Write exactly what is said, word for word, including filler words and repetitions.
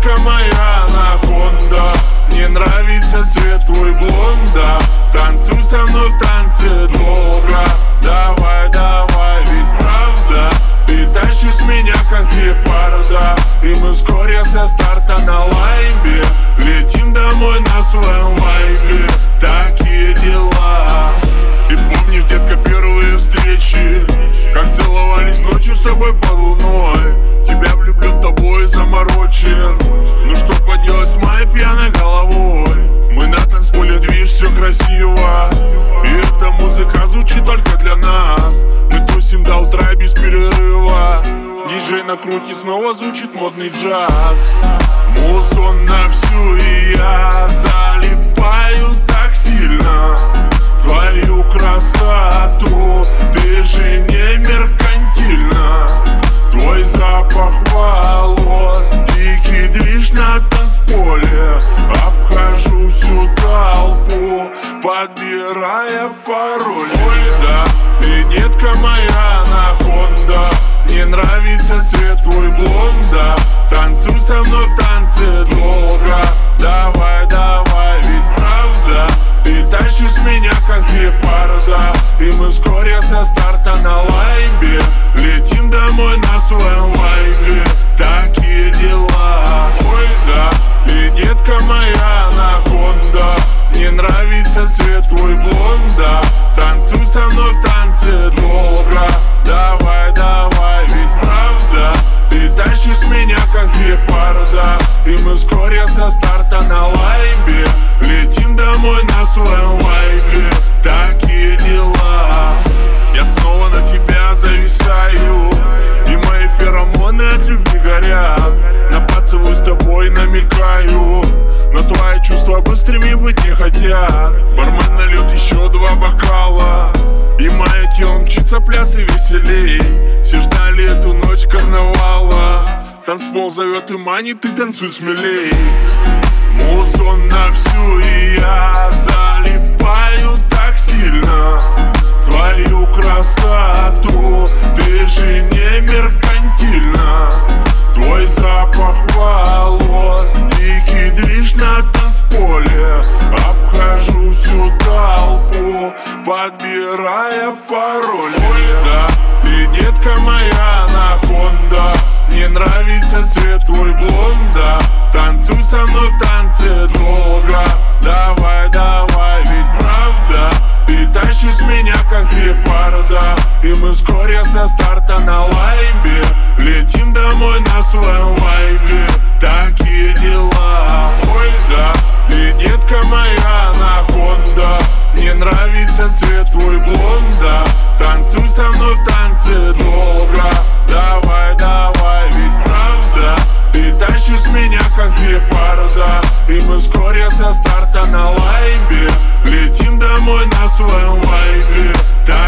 детка моя анаконда, мне нравится цвет твой блонда. Танцуй со мной в танце долго, давай, давай, ведь правда ты тащишь меня как гепарда. И мы вскоре со старта на лайбе летим домой на своем вайбе. Такие дела. Ты помнишь, детка, первые встречи, как целовались ночью с тобой под луной? Тебя влюблен, тобой заморочен. Ну что поделать с моей пьяной головой? Мы на танцполе, движ, все красиво, и эта музыка звучит только для нас. Мы тусим до утра без перерыва. Диджей накрутит, снова звучит модный джаз. Музон на всю, и я залипаю так сильно в твою красоту. Ты же не меркантильна. Твой запах волос, дикий движ на танцполе. Обхожу всю толпу, подбирая пароль. Ой, да, ты, детка моя анаконда, мне нравится цвет твой блонда. Танцуй со мной в танце долго, давай, давай, ведь правда ты тащишь меня как гепарда. И мы вскоре со старта на лайбе летим домой на своем вайбе. Такие дела. Ой, да, ты, детка моя анаконда, мне нравится цвет твой блонда. Танцуй со мной в танце долго, давай, давай, ведь правда ты тащишь меня как гепарда. И мы вскоре со старта на лайбе летим домой на своем вайбе. Такие дела. Я снова на тебя зависаю, и мои феромоны от любви горят. На поцелуй с тобой намекаю, но твои чувства быстрыми быть не хотят. Бармен нальет еще два бокала, и мое тело мчится пляс и веселей. Все ждали эту ночь карнавала. Танцпол зовет и манит, ты танцуй смелей. Музон на всю, и я залипаю так сильно в твою красоту. Ты же не меркантильна. Твой запах волос, дикий движ на танцполе. Обхожу всю толпу, подбирая пароль. Ой, да, ты, детка моя анаконда, мне нравится цвет твой блонда. Танцуй со мной в танце долго, давай, давай, ведь правда ты тащишь меня как гепарда. И мы вскоре со старта на лайбе летим домой на своем вайбе. Такие дела. Ой, да, ты, детка моя анаконда, мне нравится цвет твой блонда. Танцуй со мной в танце долго, давай, давай, ведь правда ты тащишь меня как гепарда. И мы вскоре со старта на лайбе летим домой на своем вайбе.